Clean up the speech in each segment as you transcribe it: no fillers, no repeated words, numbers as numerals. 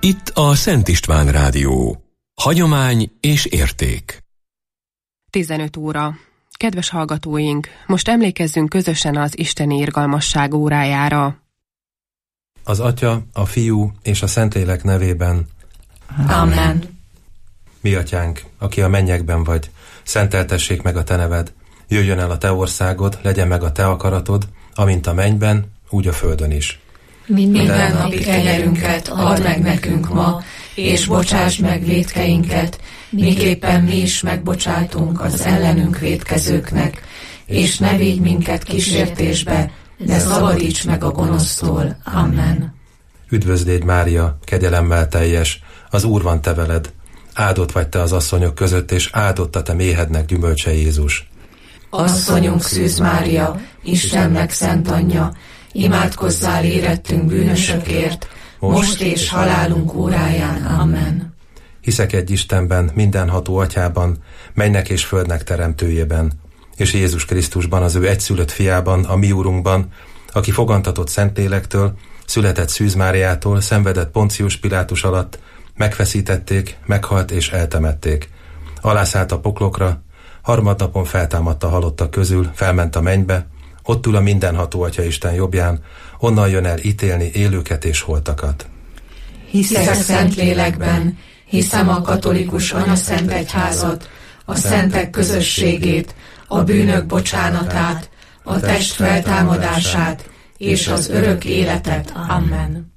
Itt a Szent István Rádió. Hagyomány és érték. 15 óra. Kedves hallgatóink, most emlékezzünk közösen az isteni irgalmasság órájára. Az Atya, a Fiú és a Szentlélek nevében. Amen. Mi Atyánk, aki a mennyekben vagy, szenteltessék meg a Te neved. Jöjjön el a Te országod, legyen meg a Te akaratod, amint a mennyben, úgy a földön is. Minden napi kenyerünket add meg nekünk ma, és bocsásd meg vétkeinket, miképpen mi is megbocsátunk az ellenünk vétkezőknek, és ne vigy minket kísértésbe, de szabadíts meg a gonosztól. Amen. Üdvözl légy, Mária, kegyelemmel teljes, az Úr van te veled. Áldott vagy te az asszonyok között, és áldott a te méhednek gyümölcse Jézus. Asszonyunk Szűz Mária, Istennek szent anyja, imádkozzál érettünk bűnösökért, most és halálunk óráján. Amen. Hiszek egy Istenben, mindenható Atyában, mennynek és földnek teremtőjében, és Jézus Krisztusban, az ő egyszülött fiában, a mi Úrunkban, aki fogantatott Szentlélektől, született Szűz Máriától, szenvedett Poncius Pilátus alatt, megfeszítették, meghalt és eltemették. Alászállt a poklokra, harmadnapon feltámadt a halottak közül, felment a mennybe, ott ül a mindenható Atyaisten jobbján, onnan jön el ítélni élőket és holtakat. Hiszek Szentlélekben, hiszem a katolikus anyaszent egyházat, a szentek közösségét, a bűnök bocsánatát, a test feltámadását és az örök életet. Amen.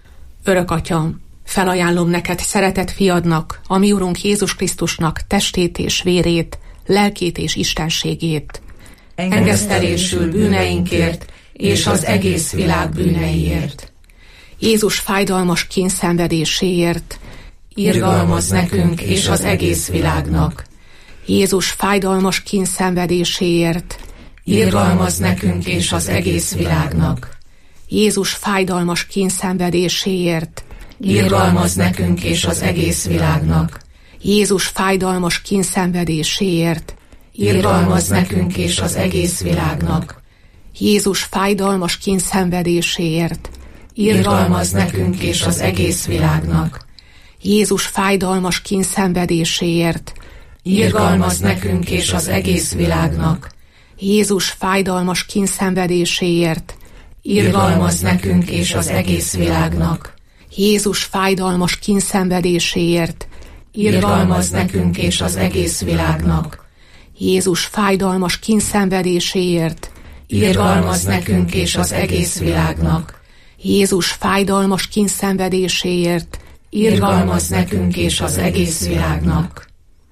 Örök Atyam, felajánlom neked szeretett fiadnak, a mi Urunk Jézus Krisztusnak testét és vérét, lelkét és istenségét. Engesztelésül bűneinkért és az egész világ bűneiért. Jézus fájdalmas kényszenvedéséért. Irgalmazz nekünk és az egész világnak. Jézus fájdalmas kényszenvedéséért. Irgalmazz nekünk és az egész világnak. Jézus fájdalmas kényszenvedéséért. Irgalmazz nekünk és az egész világnak. Jézus fájdalmas kényszenvedéséért. Irgalmazz nekünk és az egész világnak. Jézus fájdalmas kényszenvedéséért. Irgalmazz nekünk és az egész világnak. Jézus fájdalmas kényszenvedéséért. Irgalmazz nekünk és az egész világnak. Jézus fájdalmas kényszenvedéséért. Irgalmazz nekünk és az egész világnak. Jézus fájdalmas kényszenvedéséért. Irgalmazz nekünk és az egész világnak. Jézus fájdalmas kényszenvedéséért. Irgalmazz nekünk és az egész világnak. Jézus fájdalmas kényszenvedéséért. Irgalmazz nekünk és az egész világnak.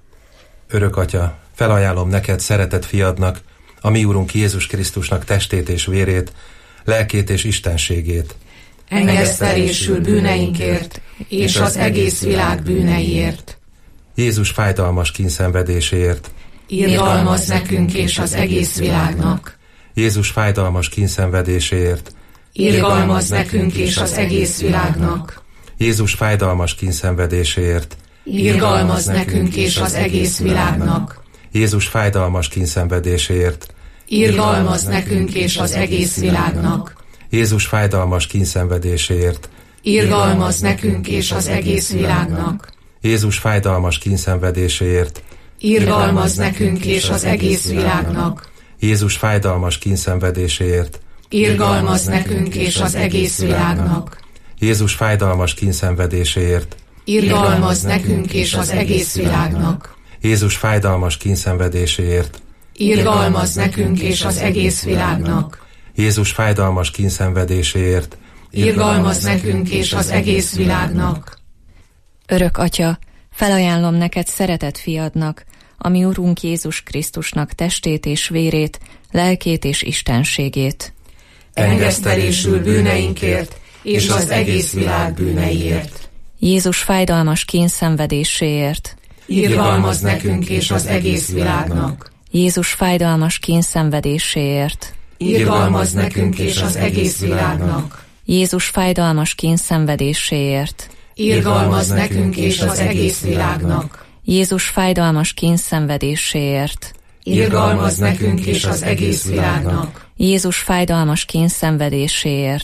Örök Atya, felajánlom neked szeretett fiadnak, a mi Úrunk Jézus Krisztusnak testét és vérét, lelkét és istenségét. Engesztelésül bűneinkért és az egész világ bűneiért. Jézus fájdalmas kényszenvedéséért. Irgalmazz nekünk és az egész világnak. Jézus fájdalmas kényszenvedéséért. Irgalmazz nekünk és az egész világnak. Jézus fájdalmas kényszenvedéséért. Irgalmazz nekünk és az egész világnak. Jézus fájdalmas kényszenvedéséért. Irgalmazz nekünk és az egész világnak. Jézus fájdalmas kényszenvedéséért. Irgalmazz nekünk és az egész világnak. Jézus fájdalmas kényszenvedéséért. Irgalmazz nekünk és az egész világnak. Jézus fájdalmas kényszenvedéséért. Irgalmazz nekünk és az egész világnak. Jézus fájdalmas kényszenvedéséért. Irgalmazz nekünk és az egész világnak. Jézus fájdalmas kényszenvedéséért. Irgalmazz nekünk és az egész világnak. Jézus fájdalmas kényszenvedéséért. Irgalmazz nekünk és az egész világnak. Örök Atya, felajánlom neked szeretett fiadnak, a mi Urunk Jézus Krisztusnak testét és vérét, lelkét és istenségét. Engesztelésül bűneinkért és az egész világ bűneiért. Jézus fájdalmas kényszenvedéséért. Irgalmazz nekünk és az egész világnak. Jézus fájdalmas kényszenvedéséért. Irgalmazz nekünk és az egész világnak. Jézus fájdalmas kényszenvedéséért. Irgalmazz nekünk és az egész világnak. Jézus fájdalmas kényszenvedéséért. Irgalmazz nekünk és az egész világnak. Jézus fájdalmas kényszenvedéséért.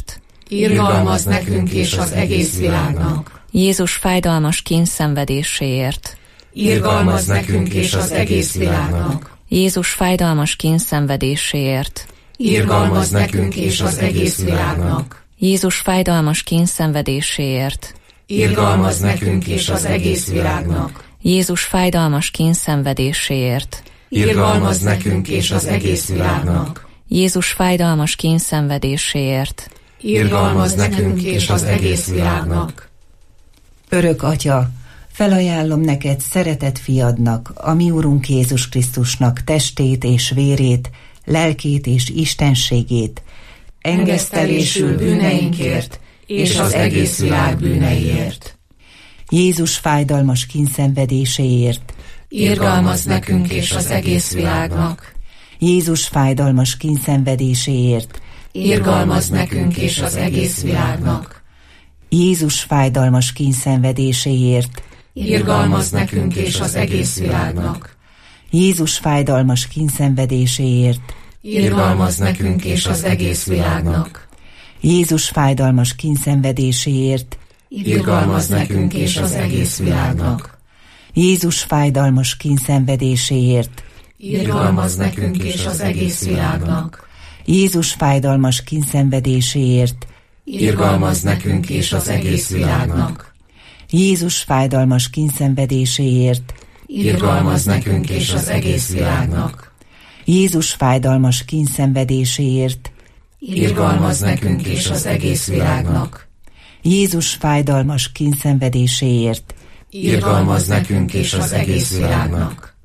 irgalmazz nekünk és az egész világnak. Jézus fájdalmas kínszenvedéséért. Irgalmazz nekünk és az egész világnak. Jézus fájdalmas kínszenvedéséért. Irgalmazz nekünk és az egész világnak. Jézus fájdalmas kínszenvedéséért. Irgalmazz nekünk és az egész világnak. Jézus fájdalmas kínszenvedéséért. Irgalmazz nekünk és az egész világnak. Jézus fájdalmas kínszenvedéséért. Irgalmazz nekünk és az egész világnak. Örök Atya, felajánlom neked szeretett fiadnak, a mi Urunk Jézus Krisztusnak testét és vérét, lelkét és istenségét, engesztelésül bűneinkért és az egész világ bűneiért. Jézus fájdalmas kínszenvedéséért. Irgalmazz nekünk és az egész világnak. Jézus fájdalmas kínszenvedéséért. Irgalmazz nekünk és az egész világnak. Jézus fájdalmas kínszenvedéséért. Irgalmazz nekünk és az egész világnak. Jézus fájdalmas kínszenvedéséért. Irgalmazz nekünk és az egész világnak. Jézus fájdalmas kínszenvedéséért. Irgalmazz nekünk és az egész világnak. Jézus fájdalmas kínszenvedéséért. Irgalmazz nekünk és az egész világnak. Jézus fájdalmas kínszenvedéséért. Irgalmazz nekünk és az egész világnak. Jézus fájdalmas kínszenvedéséért. Irgalmazz nekünk és az egész világnak. Jézus fájdalmas kínszenvedéséért. Irgalmazz nekünk és az egész világnak. Jézus fájdalmas kínszenvedéséért. Irgalmazz nekünk és az egész világnak.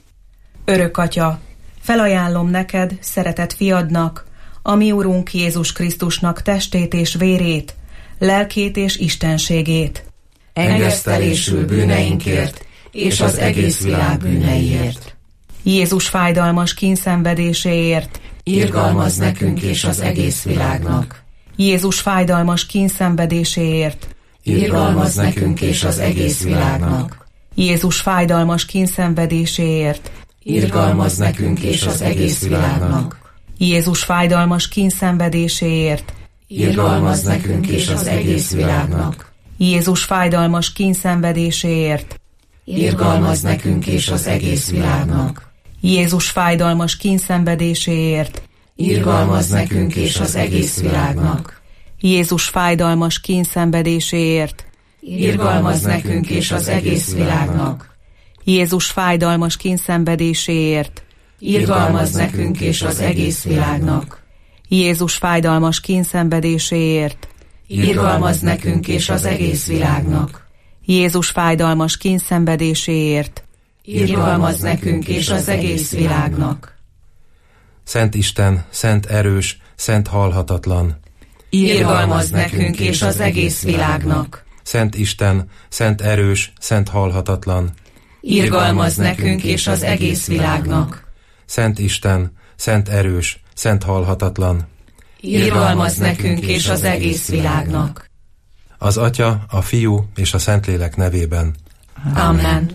Örök Atya, felajánlom neked, szeretett fiadnak, a mi Urunk Jézus Krisztusnak testét és vérét, lelkét és istenségét, engesztelésül bűneinkért és az egész világ bűneiért. Jézus fájdalmas kínszenvedéséért. Irgalmazz nekünk és az egész világnak. Jézus fájdalmas kínszenvedéséért. Irgalmazz nekünk és az egész világnak. Jézus fájdalmas kínszenvedéséért. Irgalmazz nekünk és az egész világnak. Jézus fájdalmas kínszenvedéséért. Irgalmazz nekünk és az egész világnak. Jézus fájdalmas kínszenvedéséért. Irgalmazz nekünk és az egész világnak. Jézus fájdalmas kínszenvedéséért. Irgalmazz nekünk és az egész világnak. Jézus fájdalmas kínszenvedéséért. Irgalmazz nekünk és az egész világnak. Jézus fájdalmas kínszenvedéséért. Irgalmazz nekünk és az egész világnak. Jézus fájdalmas kínszenvedéséért. Irgalmazz nekünk és az egész világnak. Jézus fájdalmas kínszenvedéséért. Irgalmazz nekünk és az egész világnak. Szent Isten, szent erős, szent halhatatlan. Irgalmazz nekünk és az egész világnak. Szent Isten, szent erős, szent halhatatlan. Irgalmazz nekünk és az egész világnak. Szent Isten, szent erős, szent halhatatlan. Irgalmazz nekünk és az egész világnak. Az Atya, a Fiú és a Szentlélek nevében. Amen.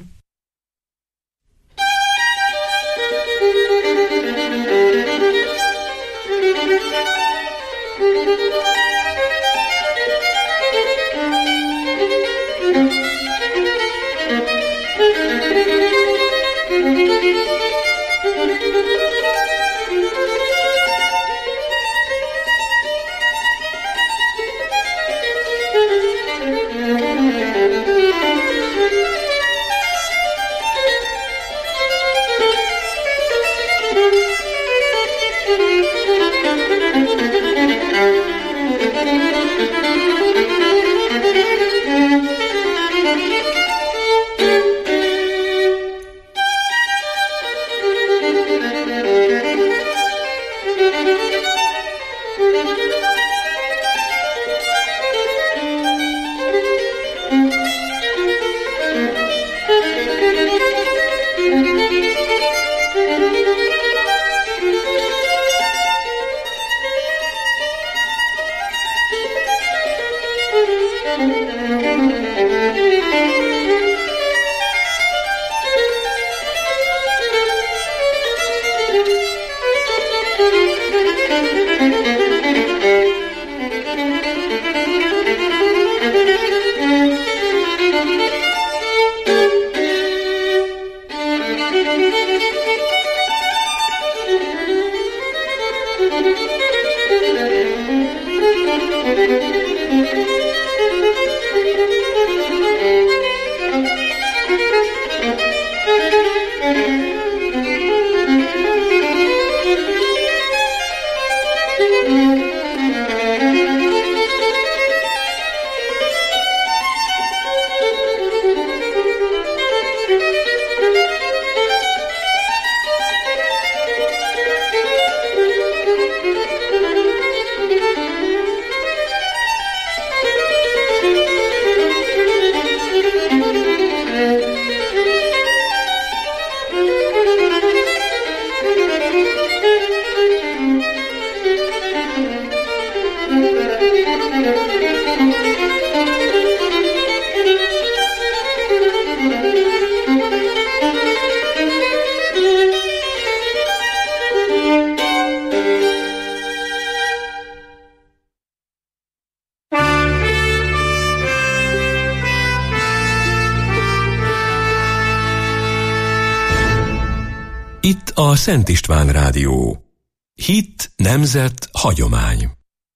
Itt a Szent István Rádió. Hit, nemzet, hagyomány.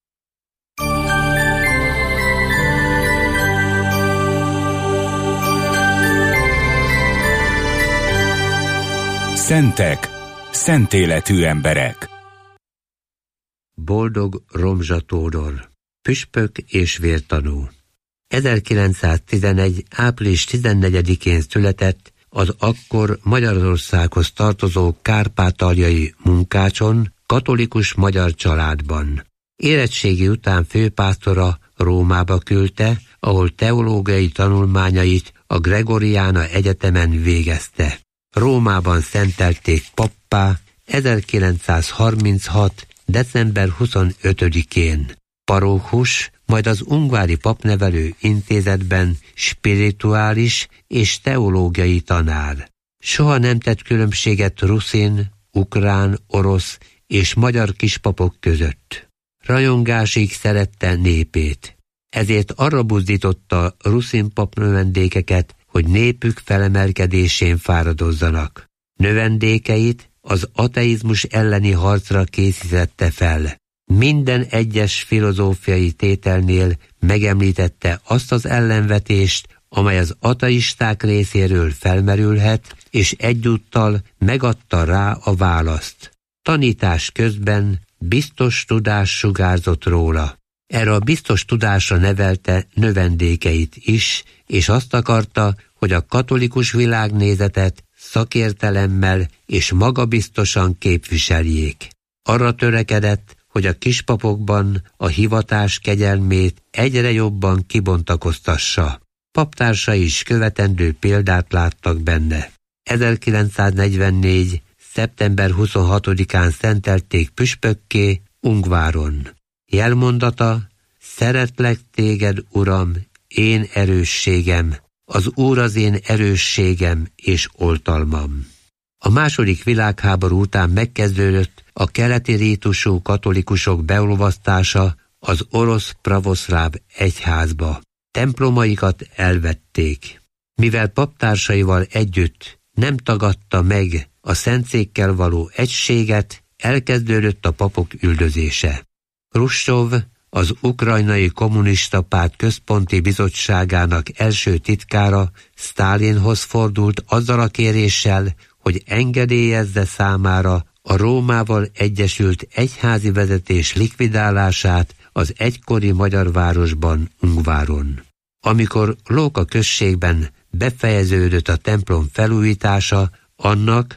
Szentek, szentéletű emberek. Boldog Romzsa Tódor, püspök és vértanú. 1911. április 14-én született az akkor Magyarországhoz tartozó kárpátaljai Munkácson, katolikus magyar családban. Érettségi után főpásztora Rómába küldte, ahol teológiai tanulmányait a Gregoriana Egyetemen végezte. Rómában szentelték pappá 1936. december 25-én. Parókus, majd az Ungvári Papnevelő Intézetben spirituális és teológiai tanár. Soha nem tett különbséget ruszin, ukrán, orosz és magyar kispapok között. Rajongásig szerette népét. Ezért arra buzdította ruszin papnövendékeket, hogy népük felemelkedésén fáradozzanak. Növendékeit az ateizmus elleni harcra készítette fel. Minden egyes filozófiai tételnél megemlítette azt az ellenvetést, amely az ateisták részéről felmerülhet, és egyúttal megadta rá a választ. Tanítás közben biztos tudás sugárzott róla. Erre a biztos tudásra nevelte növendékeit is, és azt akarta, hogy a katolikus világnézetet szakértelemmel és magabiztosan képviseljék. Arra törekedett, hogy a kispapokban a hivatás kegyelmét egyre jobban kibontakoztassa. Paptársai is követendő példát láttak benne. 1944. szeptember 26-án szentelték püspökké Ungváron. Jelmondata: szeretlek téged, Uram, én erősségem, az Úr az én erősségem és oltalmam. A második világháború után megkezdődött a keleti rítusú katolikusok beolvasztása az orosz pravoszláv egyházba. Templomaikat elvették. Mivel paptársaival együtt nem tagadta meg a szentszékkel való egységet, elkezdődött a papok üldözése. Hruscsov, az ukrajnai kommunista párt központi bizottságának első titkára, Sztálinhoz fordult azzal a kéréssel, hogy engedélyezze számára a Rómával egyesült egyházi vezetés likvidálását az egykori magyar városban, Ungváron. Amikor Lóka községben befejeződött a templom felújítása, annak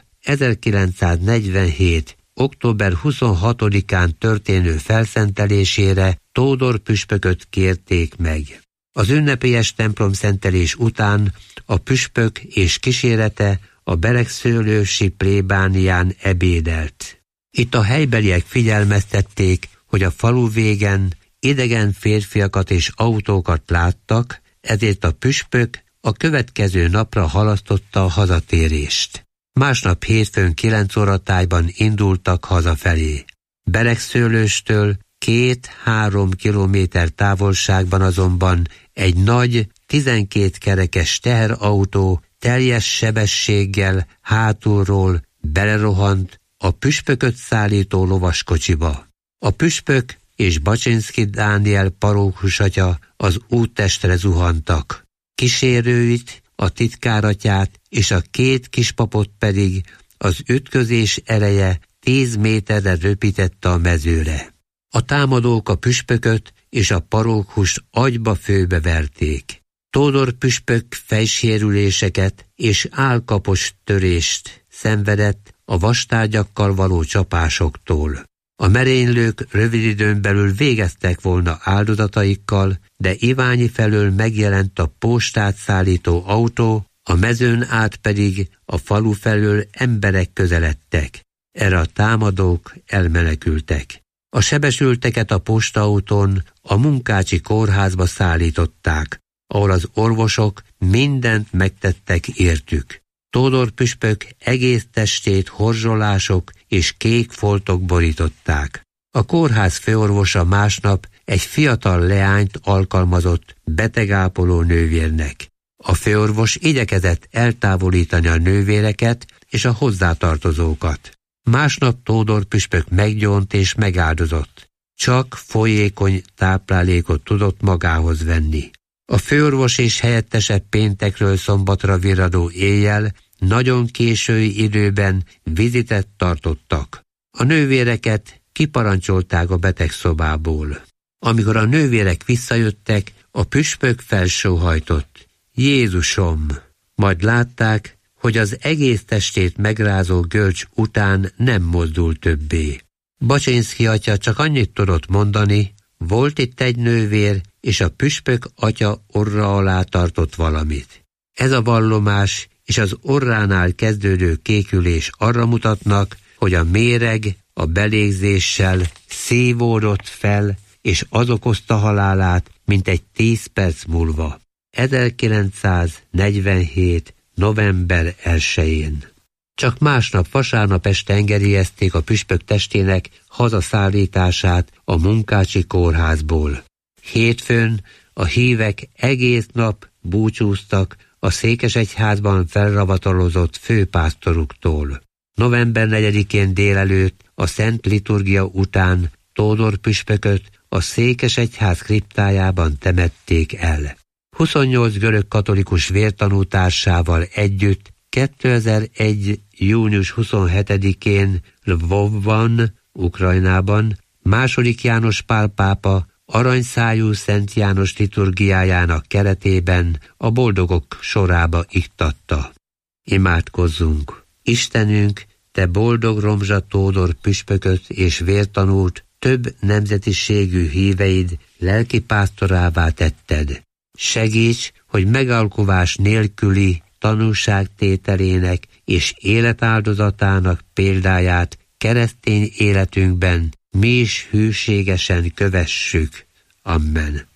1947. október 26-án történő felszentelésére Tódor püspököt kérték meg. Az ünnepélyes templomszentelés után a püspök és kísérete a beregszőlősi plébánián ebédelt. Itt a helybeliek figyelmeztették, hogy a falu végen idegen férfiakat és autókat láttak, ezért a püspök a következő napra halasztotta a hazatérést. Másnap hétfőn 9 óratájban indultak hazafelé. Beregszőlőstől 2-3 kilométer távolságban azonban egy nagy, 12 kerekes teherautó teljes sebességgel hátulról belerohant a püspököt szállító lovaskocsiba. A püspök és Baczynszky Dániel parókhusatya az úttestre zuhantak. Kísérőit, a titkáratyát és a 2 kispapot pedig az ütközés ereje 10 méterre röpítette a mezőre. A támadók a püspököt és a parókhust agyba-főbe verték. Tódor püspök fejsérüléseket és állkapos törést szenvedett a vastárgyakkal való csapásoktól. A merénylők rövid időn belül végeztek volna áldozataikkal, de Iványi felől megjelent a postát szállító autó, a mezőn át pedig a falu felől emberek közeledtek. Erre a támadók elmenekültek. A sebesülteket a postaautón a Munkácsi kórházba szállították, ahol az orvosok mindent megtettek értük. Tódor püspök egész testét horzsolások és kék foltok borították. A kórház főorvosa másnap egy fiatal leányt alkalmazott betegápoló nővérnek. A főorvos igyekezett eltávolítani a nővéreket és a hozzátartozókat. Másnap Tódor püspök meggyónt és megáldozott. Csak folyékony táplálékot tudott magához venni. A főorvos és helyettese péntekről szombatra virradó éjjel nagyon késői időben vizitet tartottak. A nővéreket kiparancsolták a betegszobából. Amikor a nővérek visszajöttek, a püspök felsóhajtott: Jézusom! Majd látták, hogy az egész testét megrázó görcs után nem mozdul többé. Baczynszky atya csak annyit tudott mondani: volt itt egy nővér, és a püspök atya orra alá tartott valamit. Ez a vallomás és az orránál kezdődő kékülés arra mutatnak, hogy a méreg a belégzéssel szívódott fel, és az okozta halálát mintegy 10 perc múlva. 1947. november 1-én. Csak másnap vasárnap este engedélyezték a püspök testének hazaszállítását a Munkácsi kórházból. Hétfőn a hívek egész nap búcsúztak a székesegyházban felravatalozott főpásztoruktól. November 4-én délelőtt a szent liturgia után Tódor püspököt a székesegyház kriptájában temették el. 28 görög katolikus vértanú társával együtt 2001. június 27-én Lvovban, Ukrajnában II. János Pál pápa aranyszájú Szent János liturgiájának keretében a boldogok sorába iktatta. Imádkozzunk! Istenünk, te boldog Romzsa Tódor püspököt és vértanút több nemzetiségű híveid lelkipásztorává tetted. Segíts, hogy megalkuvás nélküli tanúságtételének és életáldozatának példáját keresztény életünkben mi is hűségesen kövessük. Amen.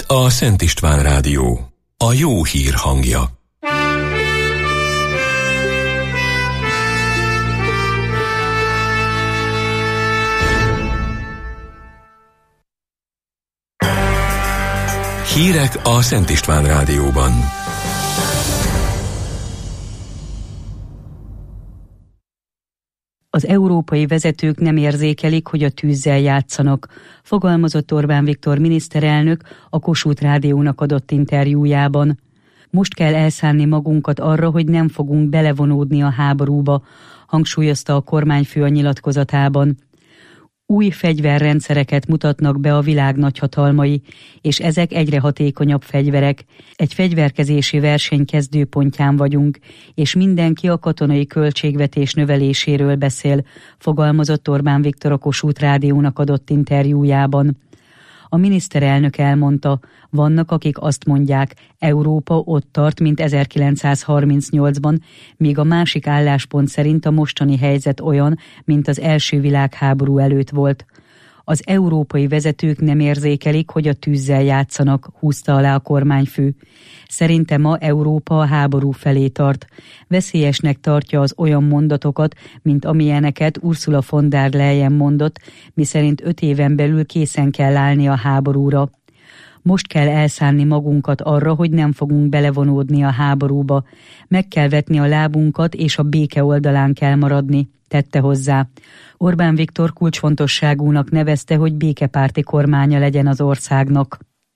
a Szent István Rádió, a jó hír hangja. Hírek a Szent István Rádióban. Az európai vezetők nem érzékelik, hogy a tűzzel játszanak, fogalmazott Orbán Viktor miniszterelnök a Kossuth Rádiónak adott interjújában. Most kell elszánni magunkat arra, hogy nem fogunk belevonódni a háborúba, hangsúlyozta a kormányfő a nyilatkozatában. Új fegyverrendszereket mutatnak be a világ nagyhatalmai, és ezek egyre hatékonyabb fegyverek. Egy fegyverkezési verseny kezdőpontján vagyunk, és mindenki a katonai költségvetés növeléséről beszél, fogalmazott Orbán Viktor a Kossuth Rádiónak adott interjújában. A miniszterelnök elmondta, vannak, akik azt mondják, Európa ott tart, mint 1938-ban, míg a másik álláspont szerint a mostani helyzet olyan, mint az első világháború előtt volt. Az európai vezetők nem érzékelik, hogy a tűzzel játszanak, húzta alá a kormányfő. Szerinte ma Európa a háború felé tart. Veszélyesnek tartja az olyan mondatokat, mint amilyeneket Ursula von der Leyen mondott, miszerint 5 éven belül készen kell állni a háborúra. Most kell elszánni magunkat arra, hogy nem fogunk belevonódni a háborúba. Meg kell vetni a lábunkat, és a béke oldalán kell maradni, tette hozzá. Orbán Viktor kulcsfontosságúnak nevezte, hogy békepárti kormánya legyen az országnak.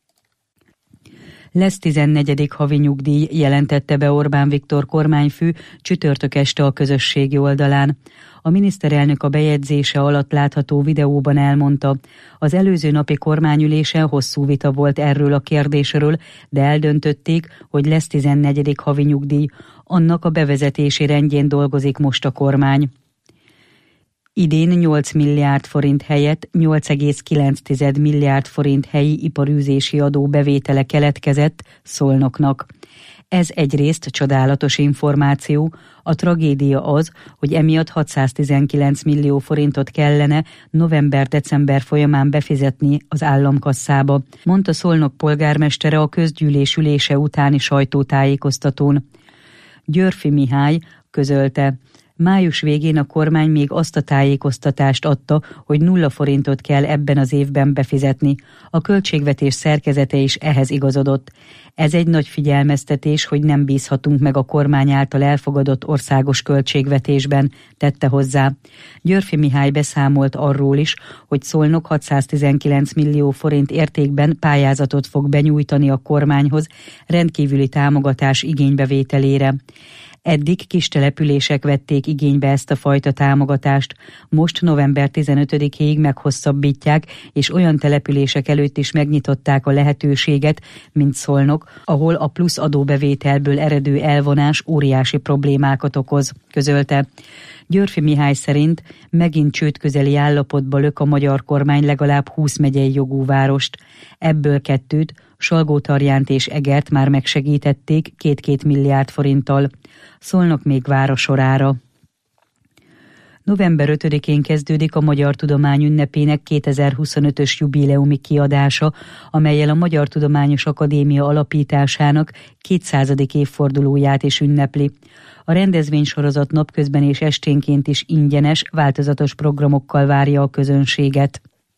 Lesz 14. havi nyugdíj, jelentette be Orbán Viktor kormányfő csütörtök este a közösségi oldalán. A miniszterelnök a bejegyzése alatt látható videóban elmondta, az előző napi kormányülésen hosszú vita volt erről a kérdésről, de eldöntötték, hogy lesz 14. havi nyugdíj. Annak a bevezetési rendjén dolgozik most a kormány. Idén 8 milliárd forint helyett 8,9 milliárd forint helyi iparűzési adó bevétele keletkezett Szolnoknak. Ez egyrészt csodálatos információ, a tragédia az, hogy emiatt 619 millió forintot kellene november-december folyamán befizetni az államkasszába, mondta Szolnok polgármestere a közgyűlés ülése utáni sajtótájékoztatón. Györfi Mihály közölte, május végén a kormány még azt a tájékoztatást adta, hogy 0 forintot kell ebben az évben befizetni. A költségvetés szerkezete is ehhez igazodott. Ez egy nagy figyelmeztetés, hogy nem bízhatunk meg a kormány által elfogadott országos költségvetésben, tette hozzá. Györfi Mihály beszámolt arról is, hogy Szolnok 619 millió forint értékben pályázatot fog benyújtani a kormányhoz rendkívüli támogatás igénybevételére. Eddig kis települések vették igénybe ezt a fajta támogatást, most november 15-ig meghosszabbítják, és olyan települések előtt is megnyitották a lehetőséget, mint Szolnok, ahol a plusz adóbevételből eredő elvonás óriási problémákat okoz, közölte. Györfi Mihály szerint megint csődközeli állapotba lök a magyar kormány legalább 20 megyei jogú várost. Ebből 2, Salgótarjánt és Egert már megsegítették 2 milliárd forinttal. Szolnok még vár a sorára. November 5-én kezdődik a Magyar Tudomány ünnepének 2025-ös jubileumi kiadása, amellyel a Magyar Tudományos Akadémia alapításának 200. évfordulóját is ünnepli. A rendezvénysorozat napközben és esténként is ingyenes, változatos programokkal várja a közönséget.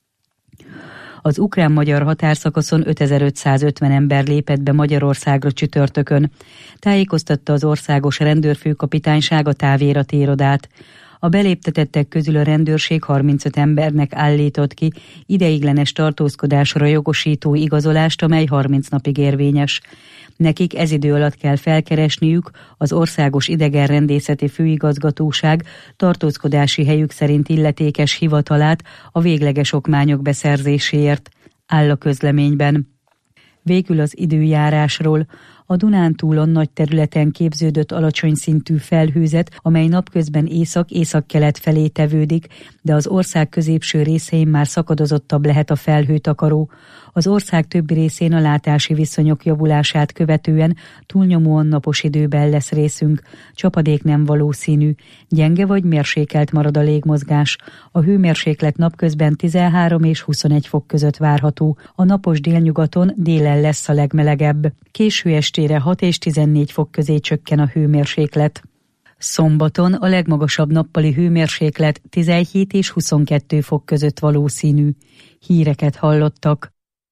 Az ukrán-magyar határszakaszon 5550 ember lépett be Magyarországra csütörtökön. Tájékoztatta az országos rendőrfőkapitányság a távirati irodát. A beléptetettek közül a rendőrség 35 embernek állított ki ideiglenes tartózkodásra jogosító igazolást, amely 30 napig érvényes. Nekik ez idő alatt kell felkeresniük az Országos Idegenrendészeti Főigazgatóság tartózkodási helyük szerint illetékes hivatalát a végleges okmányok beszerzéséért, áll a közleményben. Végül az időjárásról. A Dunántúlon nagy területen képződött alacsony szintű felhőzet, amely napközben észak-északkelet felé tevődik, de az ország középső részein már szakadozottabb lehet a felhőtakaró. Az ország többi részén a látási viszonyok javulását követően túlnyomóan napos időben lesz részünk. Csapadék nem valószínű. Gyenge vagy mérsékelt marad a légmozgás. A hőmérséklet napközben 13 és 21 fok között várható. A napos délnyugaton délen lesz a legmelegebb. Késő estére 6 és 14 fok közé csökken a hőmérséklet. Szombaton a legmagasabb nappali hőmérséklet 17 és 22 fok között valószínű. Híreket hallottak.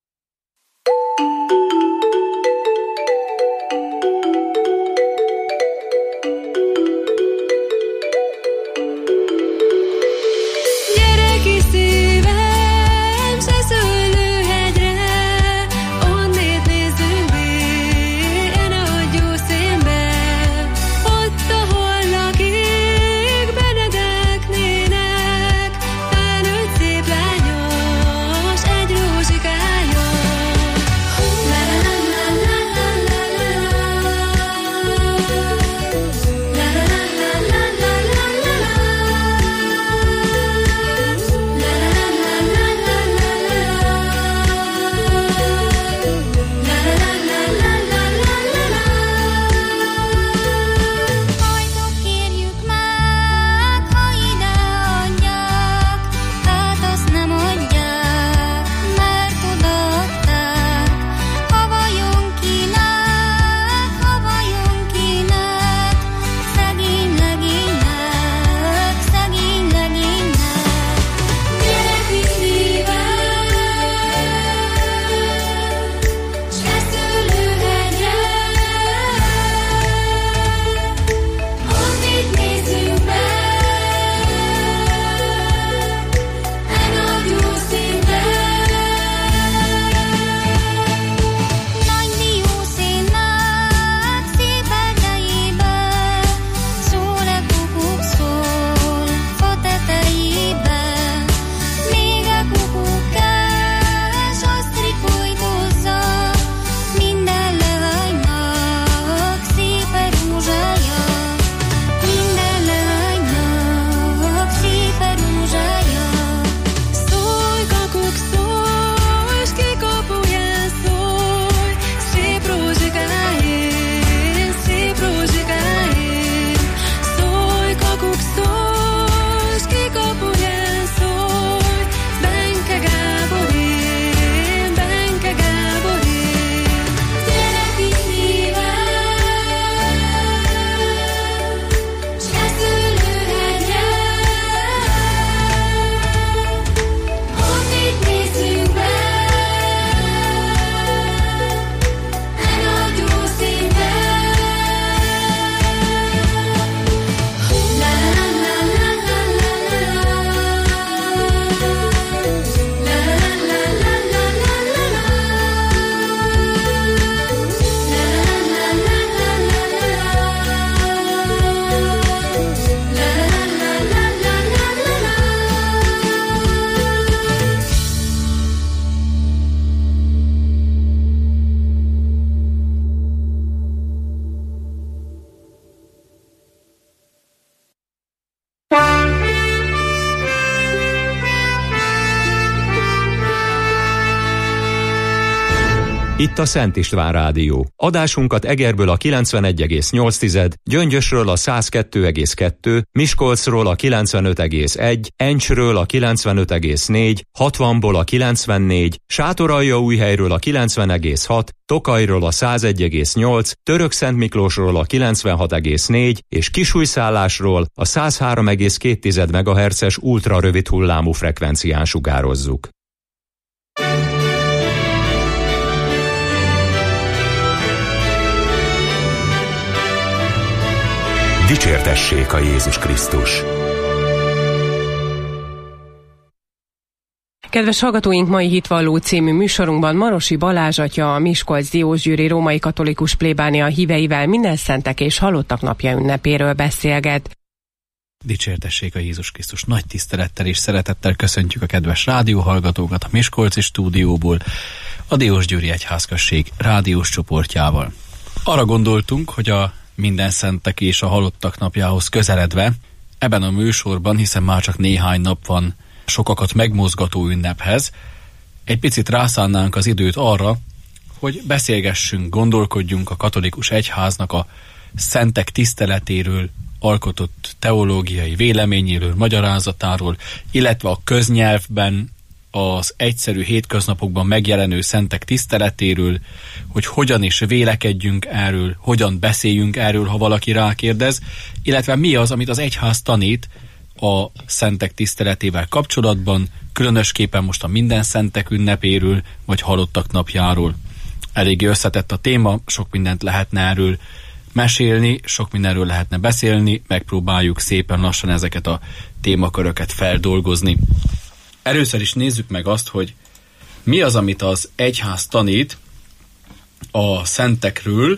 Itt a Szent István Rádió. Adásunkat Egerből a 91,8, Gyöngyösről a 102,2, Miskolcról a 95,1, Encsről a 95,4, 60-ból a 94, Sátoraljaújhelyről a 90,6, Tokajról a 101,8, Törökszentmiklósról a 96,4 és Kisújszállásról a 103,2 MHz-es ultrarövid hullámú frekvencián sugározzuk. Dicsértessék a Jézus Krisztus! Kedves hallgatóink, mai Hitvalló című műsorunkban Marosi Balázs atya, a Miskolc Diósgyőri római katolikus plébánia híveivel minden szentek és halottak napja ünnepéről beszélget. Dicsértessék a Jézus Krisztus! Nagy tisztelettel és szeretettel köszöntjük a kedves rádióhallgatókat a Miskolci stúdióból, a Diósgyőri Egyházközség rádiós csoportjával. Arra gondoltunk, hogy a minden szentek és a halottak napjához közeledve, ebben a műsorban, hiszen már csak néhány nap van sokakat megmozgató ünnephez, egy picit rászánnánk az időt arra, hogy beszélgessünk, gondolkodjunk a katolikus egyháznak a szentek tiszteletéről, alkotott teológiai véleményéről, magyarázatáról, illetve a köznyelvben, az egyszerű hétköznapokban megjelenő szentek tiszteletéről, hogy hogyan is vélekedjünk erről, hogyan beszéljünk erről, ha valaki rákérdez, illetve mi az, amit az egyház tanít a szentek tiszteletével kapcsolatban, különösképpen most a minden szentek ünnepéről, vagy halottak napjáról. Eléggé összetett a téma, sok mindent lehetne erről mesélni, sok mindenről lehetne beszélni, megpróbáljuk szépen lassan ezeket a témaköröket feldolgozni. Először is nézzük meg azt, hogy mi az, amit az egyház tanít a szentekről,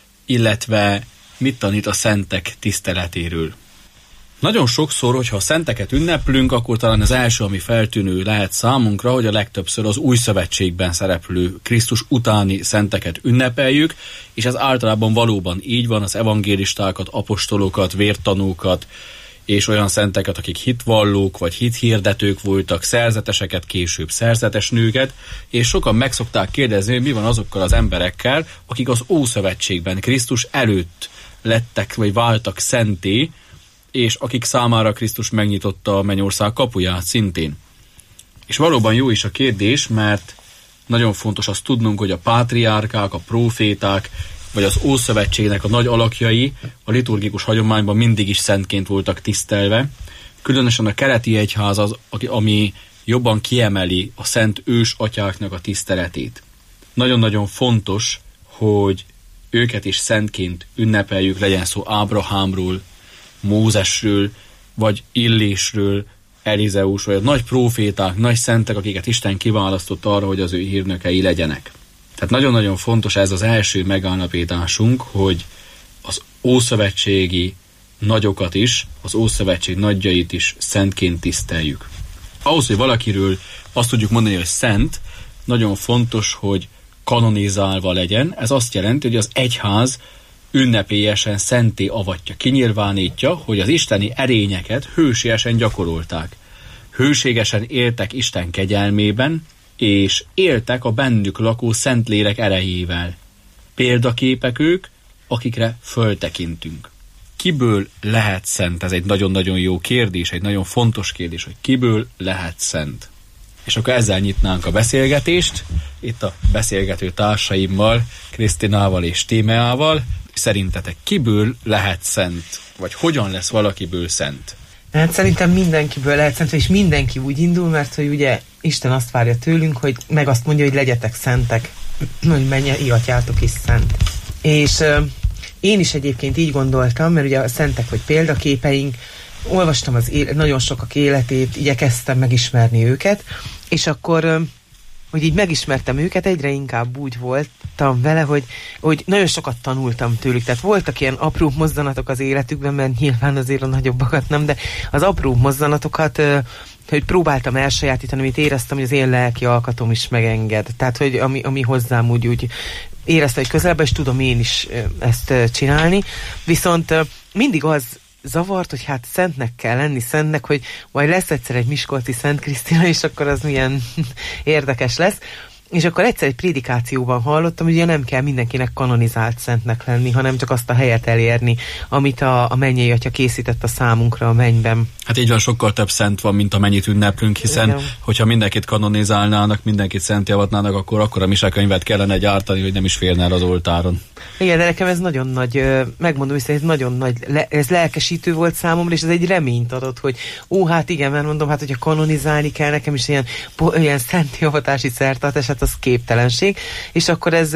illetve mit tanít a szentek tiszteletéről. Nagyon sokszor, hogyha a szenteket ünneplünk, akkor talán az első, ami feltűnő lehet számunkra, hogy a legtöbbször az új szövetségben szereplő Krisztus utáni szenteket ünnepeljük, és ez általában valóban így van, az evangélistákat, apostolokat, vértanúkat, és olyan szenteket, akik hitvallók vagy hithirdetők voltak, szerzeteseket, később szerzetes nőket, és sokan meg szokták kérdezni, hogy mi van azokkal az emberekkel, akik az Ószövetségben Krisztus előtt lettek vagy váltak szenté, és akik számára Krisztus megnyitotta a mennyország kapuját szintén. És valóban jó is a kérdés, mert nagyon fontos azt tudnunk, hogy a pátriárkák, a próféták, vagy az Ószövetségnek a nagy alakjai a liturgikus hagyományban mindig is szentként voltak tisztelve. Különösen a keleti egyház az, ami jobban kiemeli a szent ős atyáknak a tiszteletét. Nagyon-nagyon fontos, hogy őket is szentként ünnepeljük, legyen szó Ábrahámról, Mózesről, vagy Illésről, Elizeus, vagy a nagy próféták, nagy szentek, akiket Isten kiválasztott arra, hogy az ő hírnökei legyenek. Tehát nagyon-nagyon fontos ez az első megállapításunk, hogy az ószövetségi nagyokat is, az Ószövetség nagyjait is szentként tiszteljük. Ahhoz, hogy valakiről azt tudjuk mondani, hogy szent, nagyon fontos, hogy kanonizálva legyen. Ez azt jelenti, hogy az egyház ünnepélyesen szenté avatja, kinyilvánítja, hogy az isteni erényeket hősiesen gyakorolták. Hőségesen éltek Isten kegyelmében, és éltek a bennük lakó Szentlélek erejével. Példaképek ők, akikre föltekintünk. Kiből lehet szent? Ez egy nagyon-nagyon jó kérdés, egy nagyon fontos kérdés, hogy kiből lehet szent. És akkor ezzel nyitnánk a beszélgetést, itt a beszélgető társaimmal, Krisztinával és Tímeával. Szerintetek kiből lehet szent? Vagy hogyan lesz valakiből szent? Hát szerintem mindenkiből lehet szent, és mindenki úgy indul, mert hogy ugye Isten azt várja tőlünk, hogy meg azt mondja, hogy legyetek szentek, hogy mennyei atyátok is szent. És én is egyébként így gondoltam, mert ugye a szentek vagy példaképeink, olvastam nagyon sokak életét, igyekeztem megismerni őket, és akkor, hogy így megismertem őket, egyre inkább úgy voltam vele, hogy nagyon sokat tanultam tőlük. Tehát voltak ilyen apró mozzanatok az életükben, mert nyilván azért a nagyobbakat nem, de az apró mozzanatokat, hogy próbáltam elsajátítani, amit éreztem, hogy az én lelki alkatom is megenged. Tehát, hogy ami hozzám úgy éreztem, hogy közelben, és tudom én is ezt csinálni. Viszont mindig az zavart, hogy hát szentnek kell lenni, szentnek, hogy majd lesz egyszer egy miskolci Szent Krisztina, és akkor az milyen érdekes lesz. És akkor egyszer egy prédikációban hallottam, hogy ugye nem kell mindenkinek kanonizált szentnek lenni, hanem csak azt a helyet elérni, amit a mennyei atya készített a számunkra a mennyben. Hát így van, sokkal több szent van, mint amennyit ünneplünk, hiszen igen, hogyha mindenkit kanonizálnának, mindenkit szentjavatnának, akkor a misekönyvet kellene gyártani, hogy nem is félne el az oltáron. Igen, de nekem ez nagyon nagy, megmondom, hogy ez nagyon nagy, ez lelkesítő volt számomra, és ez egy reményt adott, hogy hát igen, mert mondom, hát hogyha kanonizálni kell, nekem is ilyen szentjavatási szertartás, hát az képtelenség, és akkor ez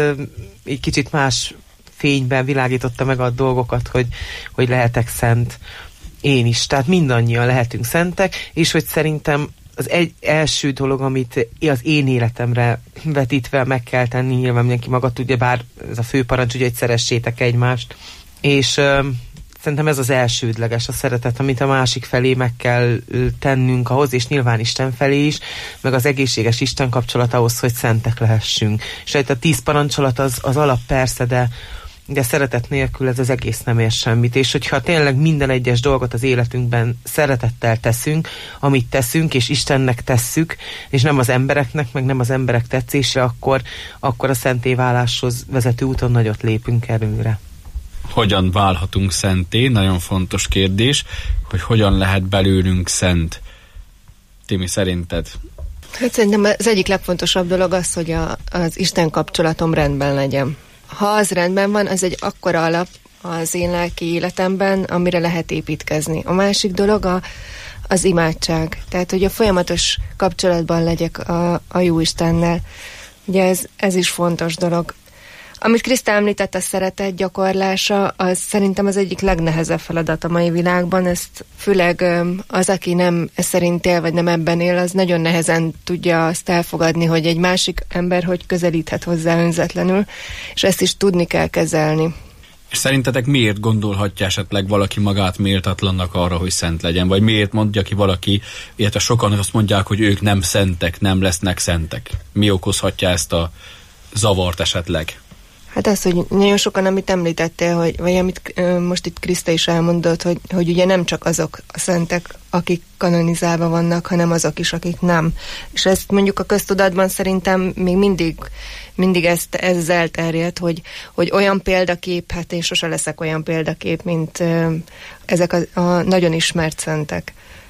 egy kicsit más fényben világította meg a dolgokat, hogy lehetek szent én is. Tehát mindannyian lehetünk szentek, és hogy szerintem az első dolog, amit az én életemre vetítve meg kell tenni, nyilván mindenki maga tudja, bár ez a fő parancs, ugye, hogy szeressétek egymást, és Szerintem ez az elsődleges, a szeretet, amit a másik felé meg kell tennünk ahhoz, és nyilván Isten felé is, meg az egészséges Isten kapcsolat ahhoz, hogy szentek lehessünk. És a 10 parancsolat az alap persze, de szeretet nélkül ez az egész nem ér semmit. És hogyha tényleg minden egyes dolgot az életünkben szeretettel teszünk, amit teszünk, és Istennek tesszük, és nem az embereknek, meg nem az emberek tetszésre, akkor a szentéváláshoz vezető úton nagyot lépünk előre. Hogyan válhatunk szenté? Nagyon fontos kérdés, hogy hogyan lehet belőlünk szent. Timi, szerinted? Hát szerintem az egyik legfontosabb dolog az, hogy az Isten kapcsolatom rendben legyen. Ha az rendben van, az egy akkora alap az én lelki életemben, amire lehet építkezni. A másik dolog az imádság. Tehát, hogy a folyamatos kapcsolatban legyek a Jóistennel. Ugye ez is fontos dolog. Amit Kriszta említett, a szeretet gyakorlása, az szerintem az egyik legnehezebb feladat a mai világban. Ezt főleg az, aki nem ez szerint él, vagy nem ebben él, az nagyon nehezen tudja azt elfogadni, hogy egy másik ember hogy közelíthet hozzá önzetlenül, és ezt is tudni kell kezelni. És szerintetek miért gondolhatja esetleg valaki magát méltatlannak arra, hogy szent legyen? Vagy miért mondja ki valaki, illetve sokan azt mondják, hogy ők nem szentek, nem lesznek szentek? Mi okozhatja ezt a zavart esetleg? Hát az, hogy nagyon sokan, amit említettél, vagy amit most itt Kriszta is elmondott, hogy ugye nem csak azok a szentek, akik kanonizálva vannak, hanem azok is, akik nem. És ezt mondjuk a köztudatban szerintem még mindig ez elterjedt, hogy olyan példakép, hát én sose leszek olyan példakép, mint ezek a nagyon ismert szentek.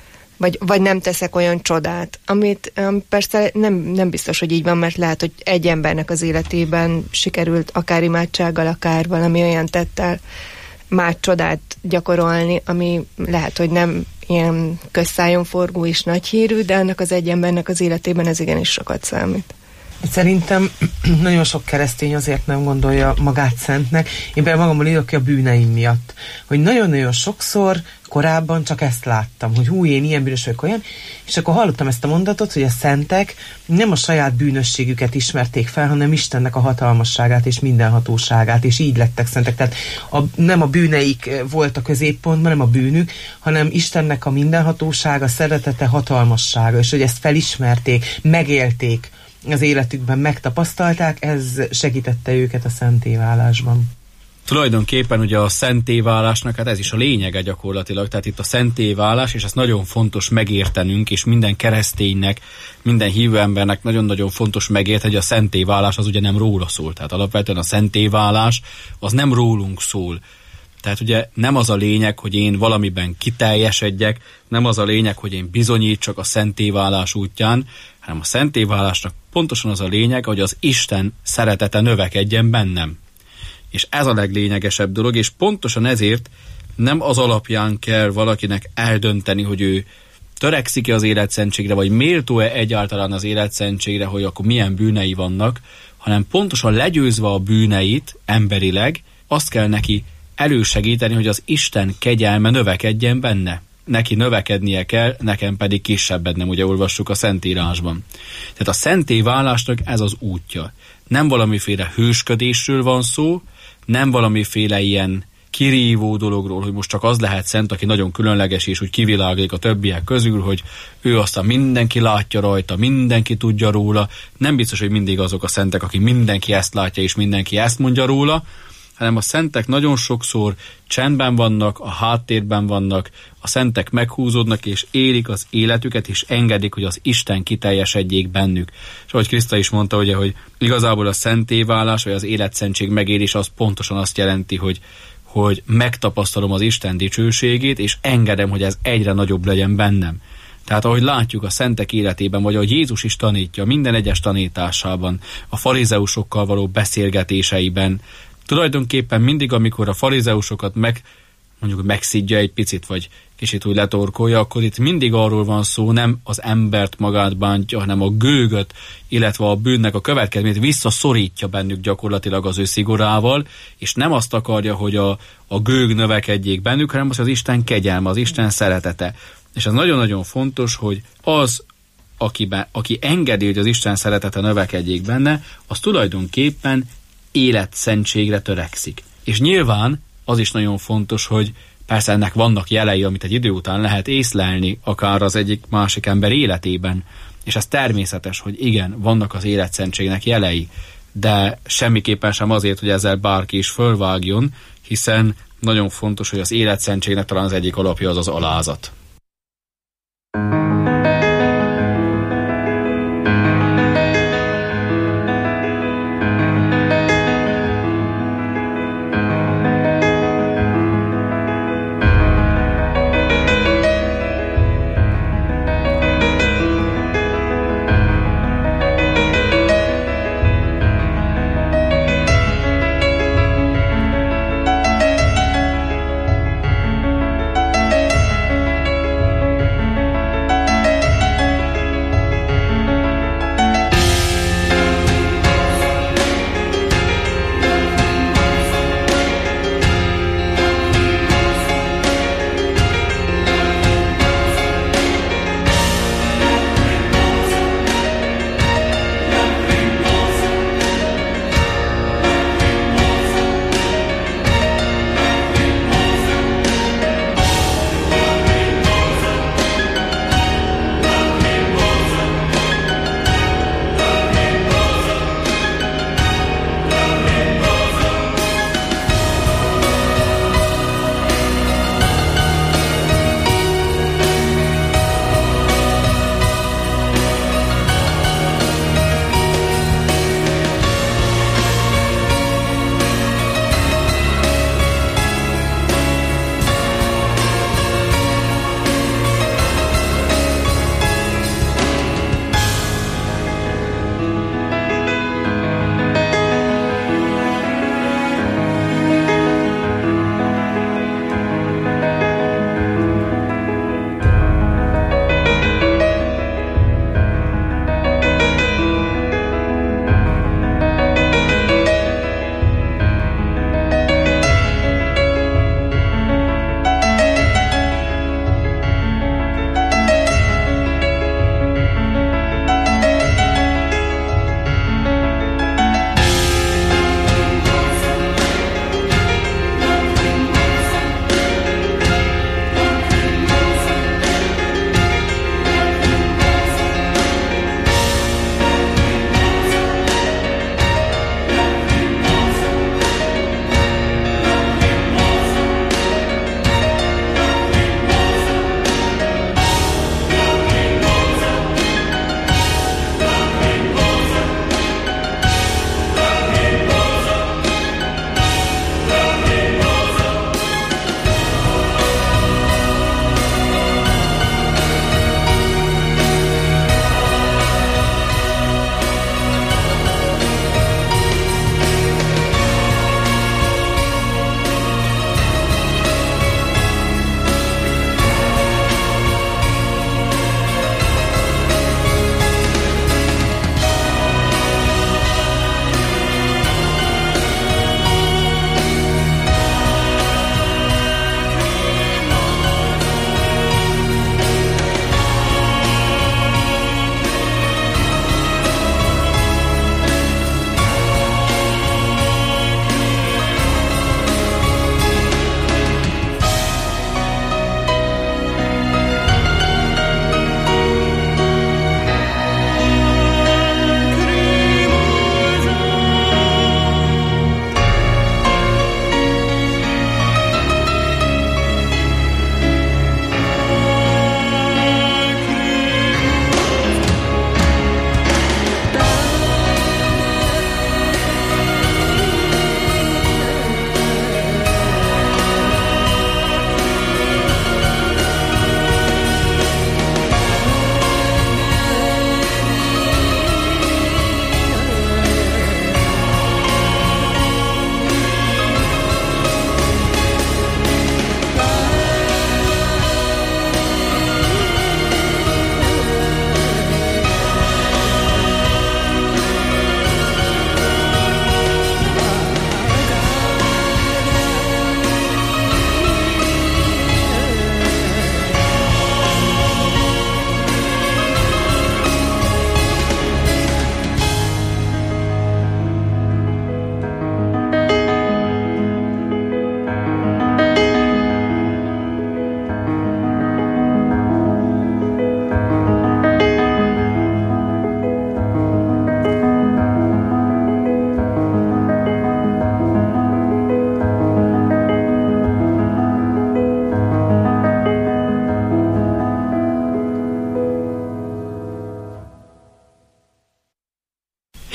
Vagy nem teszek olyan csodát, amit persze nem biztos, hogy így van, mert lehet, hogy egy embernek az életében sikerült akár imádsággal, akár valami olyan tettel már csodát gyakorolni, ami lehet, hogy nem ilyen közszájon forgó és nagy hírű, de annak az egy embernek az életében ez igenis sokat számít. Szerintem nagyon sok keresztény azért nem gondolja magát szentnek. Én például magamból írok ki a bűneim miatt, hogy nagyon-nagyon sokszor korábban csak ezt láttam, hogy én ilyen bűnös vagyok, olyan, és akkor hallottam ezt a mondatot, hogy a szentek nem a saját bűnösségüket ismerték fel, hanem Istennek a hatalmasságát és mindenhatóságát, és így lettek szentek. Tehát nem a bűneik volt a középpontban, nem a bűnük, hanem Istennek a mindenhatósága, szeretete, hatalmassága, és hogy ezt felismerték, megélték az életükben, megtapasztalták, ez segítette őket a szentéválásban. Tulajdonképpen ugye a szentéválásnak, hát ez is a lényege gyakorlatilag, tehát itt a szentéválás, és ezt nagyon fontos megértenünk, és minden kereszténynek, minden hívő embernek nagyon-nagyon fontos megérteni, hogy a szentéválás az ugye nem róla szól, tehát alapvetően a szentéválás az nem rólunk szól. Tehát ugye nem az a lényeg, hogy én valamiben kiteljesedjek, nem az a lényeg, hogy én bizonyítsak a szentéválás útján, hanem a szentéválásnak pontosan az a lényeg, hogy az Isten szeretete növekedjen bennem. És ez a leglényegesebb dolog, és pontosan ezért nem az alapján kell valakinek eldönteni, hogy ő törekszik-e az életszentségre, vagy méltó-e egyáltalán az életszentségre, hogy akkor milyen bűnei vannak, hanem pontosan legyőzve a bűneit emberileg, azt kell neki elősegíteni, hogy az Isten kegyelme növekedjen benne. Neki növekednie kell, nekem pedig kisebbednem, ugye olvassuk a Szentírásban. Tehát a szentéválásnak ez az útja. Nem valamiféle hősködésről van szó, nem valamiféle ilyen kirívó dologról, hogy most csak az lehet szent, aki nagyon különleges, és úgy kiviláglik a többiek közül, hogy ő aztán mindenki látja rajta, mindenki tudja róla. Nem biztos, hogy mindig azok a szentek, aki mindenki ezt látja, és mindenki ezt mondja róla, hanem a szentek nagyon sokszor csendben vannak, a háttérben vannak, a szentek meghúzódnak, és élik az életüket, és engedik, hogy az Isten kiteljesedjék bennük. És ahogy Kriszta is mondta, ugye, hogy igazából a szentéválás, vagy az életszentség megélés az pontosan azt jelenti, hogy megtapasztalom az Isten dicsőségét, és engedem, hogy ez egyre nagyobb legyen bennem. Tehát ahogy látjuk a szentek életében, vagy ahogy Jézus is tanítja minden egyes tanításában, a farizeusokkal való beszélgetéseiben, tulajdonképpen mindig, amikor a farizeusokat megszidja egy picit, vagy kicsit úgy letorkolja, akkor itt mindig arról van szó, nem az embert magát bántja, hanem a gőgöt, illetve a bűnnek a következményét visszaszorítja bennük gyakorlatilag az ő szigorával, és nem azt akarja, hogy a gőg növekedjék bennük, hanem az Isten kegyelme, az Isten szeretete. És ez nagyon-nagyon fontos, hogy az, aki engedi, hogy az Isten szeretete növekedjék benne, az tulajdonképpen életszentségre törekszik. És nyilván az is nagyon fontos, hogy Persze ennek vannak jelei, amit egy idő után lehet észlelni, akár az egyik másik ember életében, és ez természetes, hogy igen, vannak az életszentségnek jelei, de semmiképpen sem azért, hogy ezzel bárki is fölvágjon, hiszen nagyon fontos, hogy az életszentségnek talán az egyik alapja az az alázat.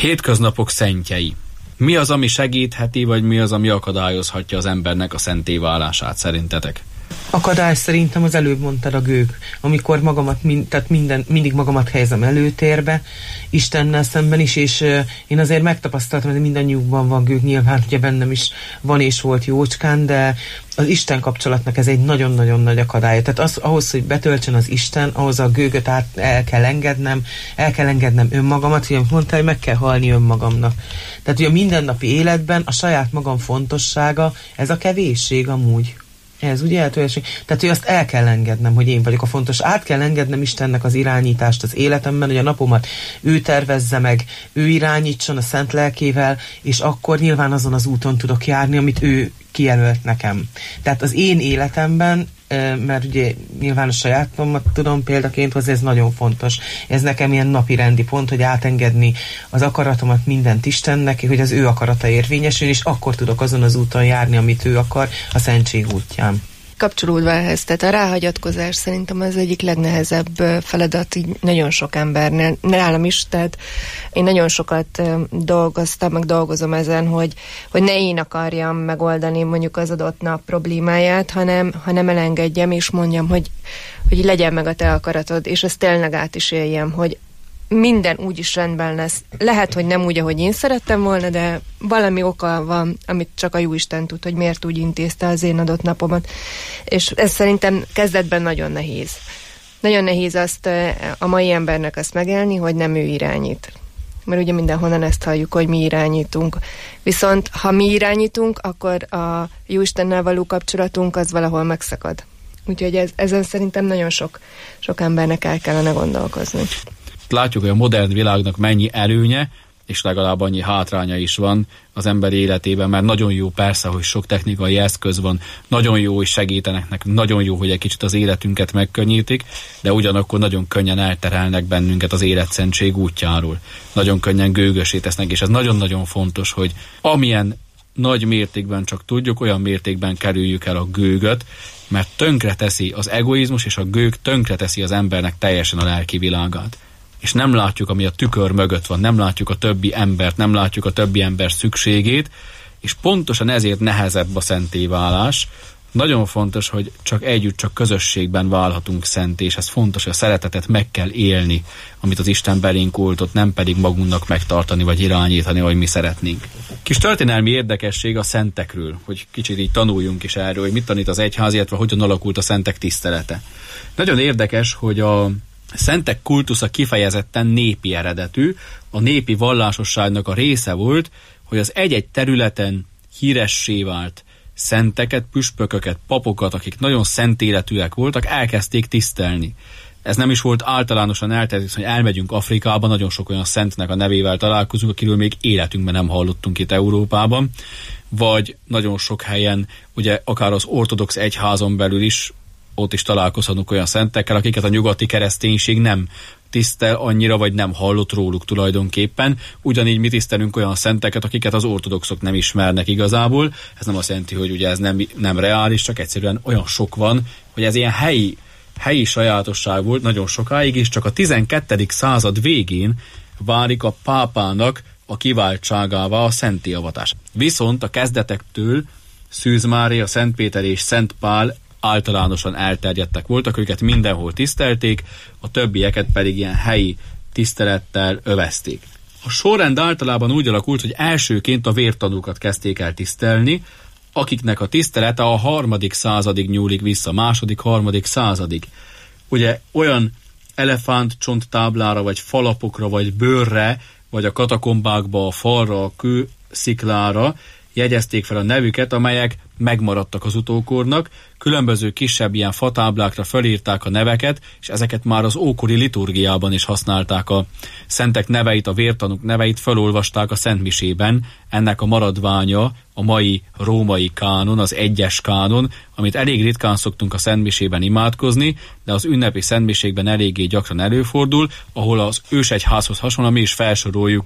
Hétköznapok szentjei. Mi az, ami segítheti, vagy mi az, ami akadályozhatja az embernek a szenté válását szerintetek? Akadály szerintem az előbb mondtad a gőg, amikor magamat, mindig magamat helyezem előtérbe, Istennel szemben is, és én azért megtapasztaltam, hogy mindannyiukban van gőg, nyilván ugye bennem is van és volt jócskán, de az Isten kapcsolatnak ez egy nagyon-nagyon nagy akadály. Tehát ahhoz, hogy betöltsön az Isten, ahhoz a gőgöt el kell engednem önmagamat, hogy mondta, hogy meg kell halni önmagamnak. Tehát ugye a mindennapi életben a saját magam fontossága, ez a kevésség amúgy. Ez ugye eltűnéség. Tehát, hogy azt el kell engednem, hogy én vagyok a fontos. Át kell engednem Istennek az irányítást az életemben, hogy a napomat ő tervezze meg, ő irányítson a szent lelkével, és akkor nyilván azon az úton tudok járni, amit ő kijelölt nekem. Tehát az én életemben, mert ugye nyilván a sajátomat tudom példaként hozni, ez nagyon fontos. Ez nekem ilyen napi rendi pont, hogy átengedni az akaratomat mindent Istennek, hogy az ő akarata érvényesül, és akkor tudok azon az úton járni, amit ő akar, a szentség útján. Kapcsolódva ehhez, tehát a ráhagyatkozás szerintem az egyik legnehezebb feladat így nagyon sok embernél, nálam is, tehát én nagyon sokat dolgoztam, meg dolgozom ezen, hogy ne én akarjam megoldani mondjuk az adott nap problémáját, hanem elengedjem és mondjam, hogy legyen meg a te akaratod, és ezt tényleg át is éljem, hogy minden úgyis rendben lesz. Lehet, hogy nem úgy, ahogy én szerettem volna, de valami oka van, amit csak a Jóisten tud, hogy miért úgy intézte az én adott napomat. És ez szerintem kezdetben nagyon nehéz. Nagyon nehéz azt a mai embernek azt megélni, hogy nem ő irányít. Mert ugye mindenhonnan ezt halljuk, hogy mi irányítunk. Viszont ha mi irányítunk, akkor a Jóistennel való kapcsolatunk az valahol megszakad. Úgyhogy ezen szerintem nagyon sok embernek el kellene gondolkozni. Látjuk, hogy a modern világnak mennyi előnye, és legalább annyi hátránya is van az ember életében, mert nagyon jó persze, hogy sok technikai eszköz van, nagyon jó, hogy segítenek nekünk, nagyon jó, hogy egy kicsit az életünket megkönnyítik, de ugyanakkor nagyon könnyen elterelnek bennünket az életszentség útjáról. Nagyon könnyen gőgösé tesznek, és ez nagyon-nagyon fontos, hogy amilyen nagy mértékben csak tudjuk, olyan mértékben kerüljük el a gőgöt, mert tönkreteszi az egoizmus, és a gőg tönkreteszi az embernek teljesen a lelki világát. És nem látjuk, ami a tükör mögött van, nem látjuk a többi embert, nem látjuk a többi ember szükségét, és pontosan ezért nehezebb a szentéválás. Nagyon fontos, hogy csak együtt, csak közösségben válhatunk szenté, és ez fontos, hogy a szeretetet meg kell élni, amit az Isten belénk oltott, nem pedig magunknak megtartani, vagy irányítani, ahogy mi szeretnénk. Kis történelmi érdekesség a szentekről, hogy kicsit így tanuljunk is erről, hogy mit tanít az egyház, illetve hogyan alakult a szentek tisztelete. Nagyon érdekes, hogy a szentek kultusza kifejezetten népi eredetű, a népi vallásosságnak a része volt, hogy az egy-egy területen híressé vált szenteket, püspököket, papokat, akik nagyon szent életűek voltak, elkezdték tisztelni. Ez nem is volt általánosan elterjedt, hogy elmegyünk Afrikába, nagyon sok olyan szentnek a nevével találkozunk, akiről még életünkben nem hallottunk itt Európában, vagy nagyon sok helyen, ugye akár az ortodox egyházon belül is, ott is találkozhatunk olyan szentekkel, akiket a nyugati kereszténység nem tisztel annyira, vagy nem hallott róluk tulajdonképpen. Ugyanígy mi tisztelünk olyan szenteket, akiket az ortodoxok nem ismernek igazából. Ez nem azt jelenti, hogy ugye ez nem reális, csak egyszerűen olyan sok van, hogy ez ilyen helyi sajátosság volt nagyon sokáig, és csak a 12. század végén válik a pápának a kiváltságává a szenté avatás. Viszont a kezdetektől Szűz Mária, Szent Péter és Szent Pál általánosan elterjedtek voltak, őket mindenhol tisztelték, a többieket pedig ilyen helyi tisztelettel övezték. A sorrend általában úgy alakult, hogy elsőként a vértanúkat kezdték el tisztelni, akiknek a tisztelete a 3. századig nyúlik vissza, 2., 3. századig. Ugye olyan elefántcsonttáblára, vagy falapokra, vagy bőrre, vagy a katakombákba, a falra, a kősziklára jegyezték fel a nevüket, amelyek megmaradtak az utókornak, különböző kisebb ilyen fatáblákra felírták a neveket, és ezeket már az ókori liturgiában is használták, a szentek neveit, a vértanúk neveit felolvasták a szentmisében. Ennek a maradványa a mai római kánon, az 1-es kánon, amit elég ritkán szoktunk a szentmisében imádkozni, de az ünnepi szentmiségben eléggé gyakran előfordul, ahol az ősegyházhoz hasonlóan mi is felsoroljuk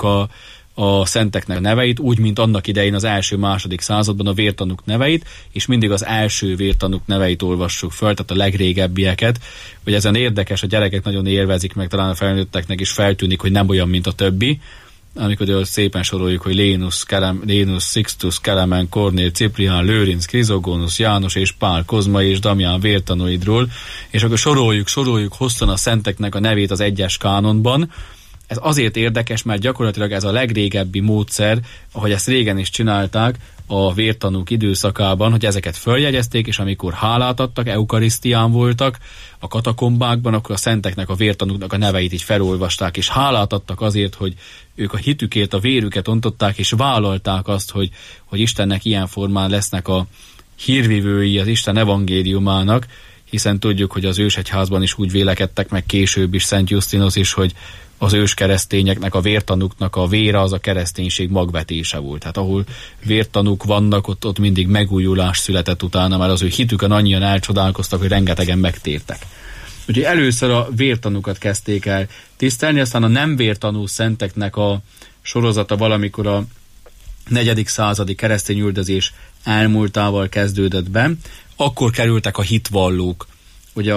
a szenteknek neveit, úgy, mint annak idején az 1.-2. században a vértanúk neveit, és mindig az első vértanúk neveit olvassuk föl, tehát a legrégebbieket, hogy ezen érdekes, a gyerekek nagyon élvezik, meg talán a felnőtteknek is feltűnik, hogy nem olyan, mint a többi, amikor szépen soroljuk, hogy Lénus, Sixtus, Kelemen, Kornél, Ciprián, Lőrinc, Krizogónusz, János és Pál, Kozma és Damián vértanúidról, és akkor soroljuk hosszan a szenteknek a nevét az egyes kánonban. Ez azért érdekes, mert gyakorlatilag ez a legrégebbi módszer, ahogy ezt régen is csinálták a vértanúk időszakában, hogy ezeket följegyezték, és amikor hálát adtak, eukarisztián voltak a katakombákban, akkor a szenteknek, a vértanúknak a neveit így felolvasták, és hálát adtak azért, hogy ők a hitükért a vérüket ontották, és vállalták azt, hogy Istennek ilyen formán lesznek a hírvivői az Isten evangéliumának, hiszen tudjuk, hogy az ősegyházban is úgy vélekedtek, meg később is Szent Jusztinus is, hogy az őskeresztényeknek, a vértanúknak a vére az a kereszténység magvetése volt. Tehát ahol vértanúk vannak, ott mindig megújulás született utána, mert az ő hitükön annyian elcsodálkoztak, hogy rengetegen megtértek. Úgyhogy először a vértanúkat kezdték el tisztelni, aztán a nem vértanú szenteknek a sorozata valamikor a 4. századi keresztény üldözés elmúltával kezdődött be. Akkor kerültek a hitvallók. Ugye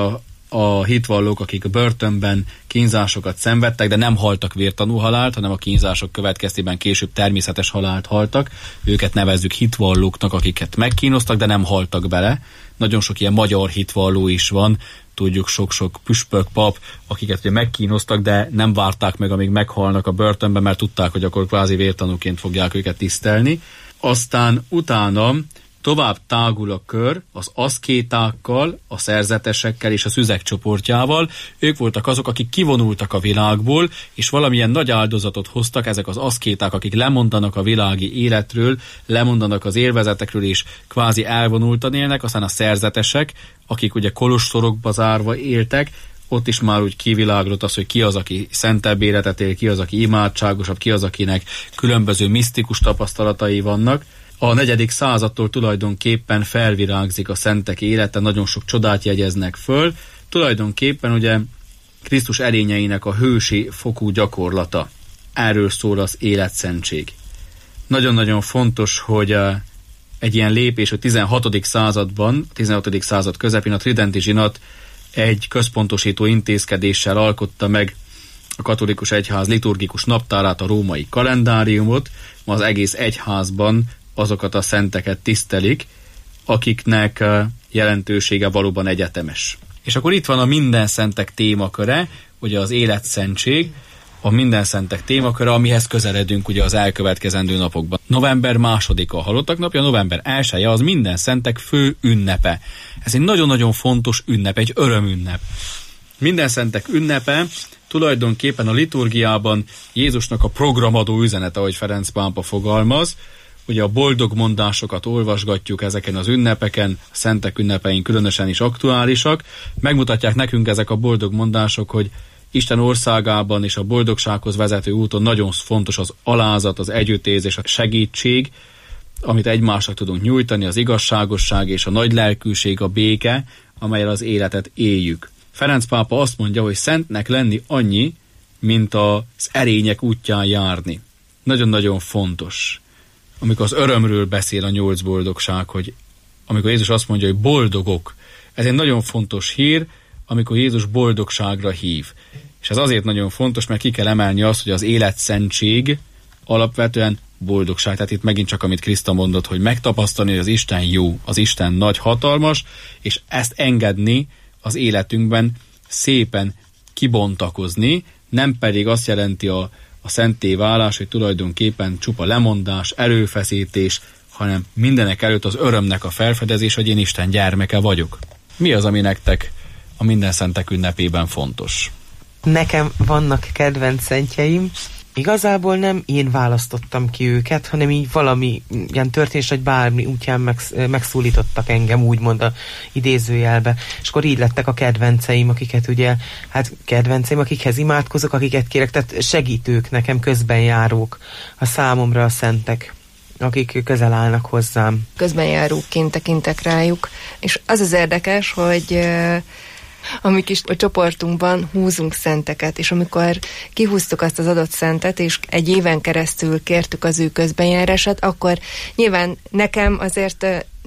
a hitvallók, akik a börtönben kínzásokat szenvedtek, de nem haltak vértanú halált, hanem a kínzások következtében később természetes halált haltak. Őket nevezzük hitvallóknak, akiket megkínoztak, de nem haltak bele. Nagyon sok ilyen magyar hitvalló is van, tudjuk sok-sok püspök, pap, akiket ugye megkínoztak, de nem várták meg, amíg meghalnak a börtönben, mert tudták, hogy akkor kvázi vértanúként fogják őket tisztelni. Aztán utána tovább tágul a kör az aszkétákkal, a szerzetesekkel és a szüzek csoportjával. Ők voltak azok, akik kivonultak a világból, és valamilyen nagy áldozatot hoztak, ezek az aszkéták, akik lemondanak a világi életről, lemondanak az élvezetekről, és kvázi elvonultan élnek, aztán a szerzetesek, akik ugye kolostorokba zárva éltek, ott is már úgy kiviláglott az, hogy ki az, aki szentebb életet él, ki az, aki imádságosabb, ki az, akinek különböző misztikus tapasztalatai vannak. A 4. századtól tulajdonképpen felvirágzik a szentek élete, nagyon sok csodát jegyeznek föl. Tulajdonképpen ugye Krisztus erényeinek a hősi fokú gyakorlata. Erről szól az életszentség. Nagyon-nagyon fontos, hogy egy ilyen lépés a 16. században, 16. század közepén a tridenti zsinat egy központosító intézkedéssel alkotta meg a katolikus egyház liturgikus naptárát, a római kalendáriumot. Ma az egész egyházban azokat a szenteket tisztelik, akiknek jelentősége valóban egyetemes. És akkor itt van a minden szentek témaköre, ugye az életszentség, a minden szentek témaköre, amihez közeledünk ugye az elkövetkezendő napokban. November 2-a a halottak napja, november 1-e az minden szentek fő ünnepe. Ez egy nagyon-nagyon fontos ünnep, egy örömünnep. Minden szentek ünnepe tulajdonképpen a liturgiában Jézusnak a programadó üzenete, ahogy Ferenc pápa fogalmaz. Ugye a boldog mondásokat olvasgatjuk ezeken az ünnepeken, a szentek ünnepein különösen is aktuálisak. Megmutatják nekünk ezek a boldog mondások, hogy Isten országában és a boldogsághoz vezető úton nagyon fontos az alázat, az együttérzés, a segítség, amit egymásnak tudunk nyújtani, az igazságosság és a nagy lelkűség, a béke, amellyel az életet éljük. Ferenc pápa azt mondja, hogy szentnek lenni annyi, mint az erények útján járni. Nagyon-nagyon fontos. Amikor az örömről beszél a 8 boldogság, hogy amikor Jézus azt mondja, hogy boldogok, ez egy nagyon fontos hír, amikor Jézus boldogságra hív. És ez azért nagyon fontos, mert ki kell emelni azt, hogy az életszentség alapvetően boldogság. Tehát itt megint csak, amit Kriszta mondott, hogy megtapasztalni, hogy az Isten jó, az Isten nagy, hatalmas, és ezt engedni az életünkben szépen kibontakozni, nem pedig azt jelenti a szentté válás, hogy tulajdonképpen csupa lemondás, erőfeszítés, hanem mindenek előtt az örömnek a felfedezés, hogy én Isten gyermeke vagyok. Mi az, ami nektek a minden szentek ünnepében fontos? Nekem vannak kedvenc szentjeim. Igazából nem én választottam ki őket, hanem így valami ilyen történés, vagy bármi útján megszólítottak engem, úgymond a idézőjelbe. És akkor így lettek a kedvenceim, akiket ugye, hát kedvenceim, akikhez imádkozok, akiket kérek, tehát segítők nekem, közbenjárók a számomra a szentek, akik közel állnak hozzám. Közbenjáróként tekintek rájuk, és az az érdekes, hogy amik is a csoportunkban húzunk szenteket, és amikor kihúztuk azt az adott szentet, és egy éven keresztül kértük az ő közbenjárását, akkor nyilván nekem azért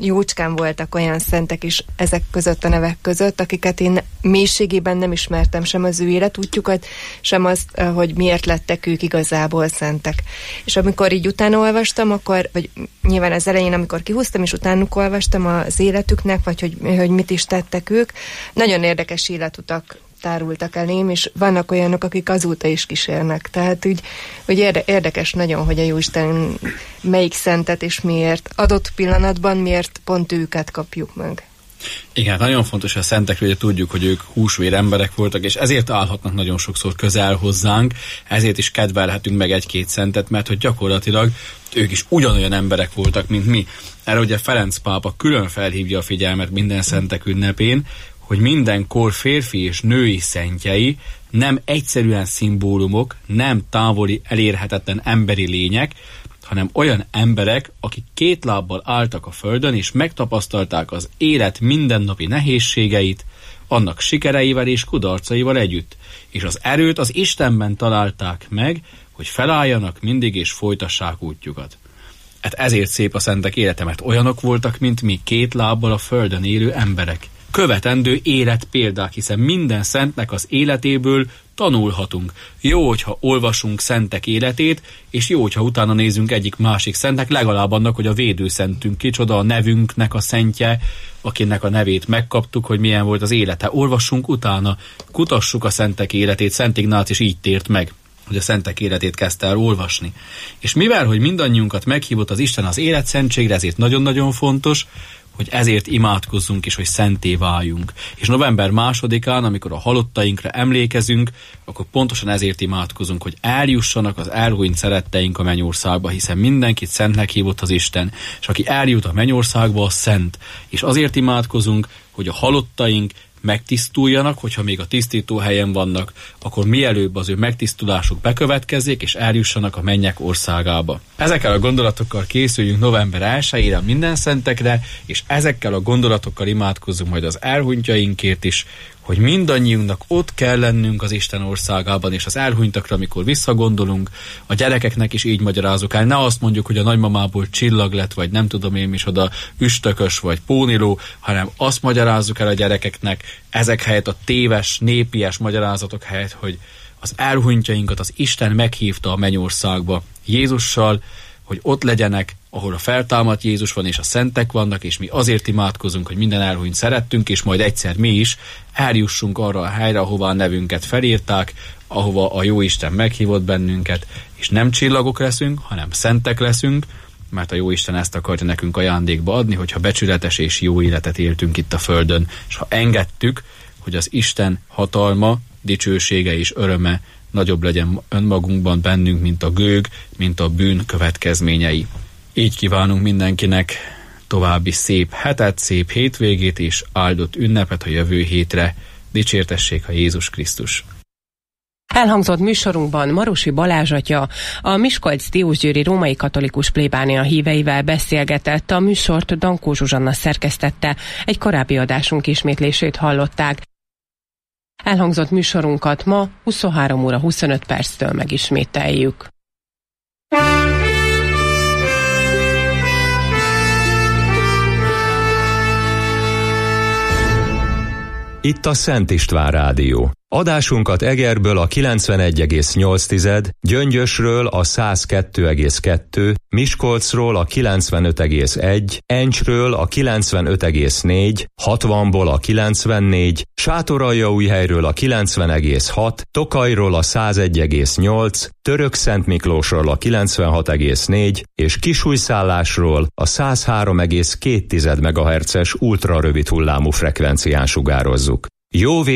jócskán voltak olyan szentek is ezek között a nevek között, akiket én mélységében nem ismertem, sem az ő életútjukat, sem azt, hogy miért lettek ők igazából szentek. És amikor így utána olvastam, akkor, vagy nyilván az elején, amikor kihúztam, és utánuk olvastam az életüknek, vagy hogy mit is tettek ők, nagyon érdekes életutak tárultak elém, és vannak olyanok, akik azóta is kísérnek. Tehát úgy érdekes nagyon, hogy a Jóisten melyik szentet és miért adott pillanatban, miért pont őket kapjuk meg. Igen, nagyon fontos a szentekről, hogy tudjuk, hogy ők húsvér emberek voltak, és ezért állhatnak nagyon sokszor közel hozzánk, ezért is kedvelhetünk meg egy-két szentet, mert hogy gyakorlatilag ők is ugyanolyan emberek voltak, mint mi. Erre ugye Ferenc pápa külön felhívja a figyelmet minden szentek ünnepén, hogy mindenkor férfi és női szentjei nem egyszerűen szimbólumok, nem távoli, elérhetetlen emberi lények, hanem olyan emberek, akik két lábbal álltak a földön, és megtapasztalták az élet mindennapi nehézségeit, annak sikereivel és kudarcaival együtt, és az erőt az Istenben találták meg, hogy felálljanak mindig és folytassák útjukat. Hát ezért szép a szentek élete, mert olyanok voltak, mint mi, két lábbal a földön élő emberek. Követendő életpéldák, hiszen minden szentnek az életéből tanulhatunk. Jó, hogyha olvasunk szentek életét, és jó, hogyha utána nézünk egyik másik szentnek, legalább annak, hogy a védőszentünk kicsoda, a nevünknek a szentje, akinek a nevét megkaptuk, hogy milyen volt az élete. Olvassunk utána, kutassuk a szentek életét. Szent Ignác is így tért meg, hogy a szentek életét kezdte el olvasni. És mivel, hogy mindannyiunkat meghívott az Isten az életszentségre, ezért nagyon-nagyon fontos, hogy ezért imádkozzunk is, hogy szenté váljunk. És november 2-án, amikor a halottainkra emlékezünk, akkor pontosan ezért imádkozunk, hogy eljussanak az elhunyt szeretteink a mennyországba, hiszen mindenkit szentnek hívott az Isten, és aki eljut a mennyországba, az szent. És azért imádkozunk, hogy a halottaink megtisztuljanak, hogyha még a tisztító helyen vannak, akkor mielőbb az ő megtisztulásuk bekövetkezzék, és eljussanak a mennyek országába. Ezekkel a gondolatokkal készüljünk november 1-ére minden szentekre, és ezekkel a gondolatokkal imádkozzunk majd az elhunytjainkért is, hogy mindannyiunknak ott kell lennünk az Isten országában, és az elhunytakra, amikor visszagondolunk, a gyerekeknek is így magyarázok el. Ne azt mondjuk, hogy a nagymamából csillag lett, vagy nem tudom én micsoda, üstökös, vagy póniló, hanem azt magyarázzuk el a gyerekeknek, ezek helyett a téves, népies magyarázatok helyett, hogy az elhunytjainkat az Isten meghívta a mennyországba Jézussal, hogy ott legyenek, ahol a feltámadt Jézus van, és a szentek vannak, és mi azért imádkozunk, hogy minden elhunyt szerettünk, és majd egyszer mi is eljussunk arra a helyre, ahová a nevünket felírták, ahova a Jóisten meghívott bennünket, és nem csillagok leszünk, hanem szentek leszünk, mert a Jóisten ezt akarja nekünk ajándékba adni, hogyha becsületes és jó életet éltünk itt a földön, és ha engedtük, hogy az Isten hatalma, dicsősége és öröme nagyobb legyen önmagunkban bennünk, mint a gőg, mint a bűn következményei. Így kívánunk mindenkinek további szép hetet, szép hétvégét és áldott ünnepet a jövő hétre. Dicsértessék a Jézus Krisztus! Elhangzott műsorunkban Marosi Balázs atya, a Miskolc-Diósgyőri római katolikus plébánia híveivel beszélgetett, a műsort Dankó Zsuzsanna szerkesztette, egy korábbi adásunk ismétlését hallották. Elhangzott műsorunkat ma 23 óra 25 perctől megismételjük. Itt a Szent István Rádió. Adásunkat Egerből a 91,8, Gyöngyösről a 102,2, Miskolcról a 95,1, Encsről a 95,4, 60-ból a 94, Sátoraljaújhelyről a 90,6, Tokajról a 101,8, Törökszentmiklósról a 96,4 és Kisújszállásról a 103,2 MHz-es ultrarövid hullámú frekvencián sugározzuk. Jó